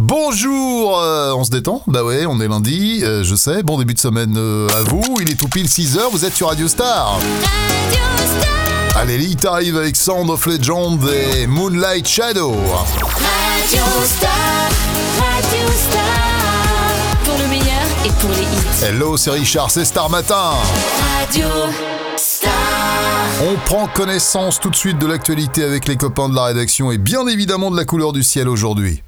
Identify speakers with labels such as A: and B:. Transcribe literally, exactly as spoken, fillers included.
A: Bonjour, euh, on se détend? Bah ouais, on est lundi, euh, je sais, bon début de semaine euh, à vous, il est tout pile six heures, vous êtes sur Radio Star.
B: Radio Star.
A: Allez, l'élite arrive avec Sound of Legend et Moonlight Shadow.
B: Radio Star, Radio Star, pour le meilleur et pour les hits.
A: Hello, c'est Richard, c'est Star Matin.
B: Radio Star.
A: On prend connaissance tout de suite de l'actualité avec les copains de la rédaction et bien évidemment de la couleur du ciel aujourd'hui.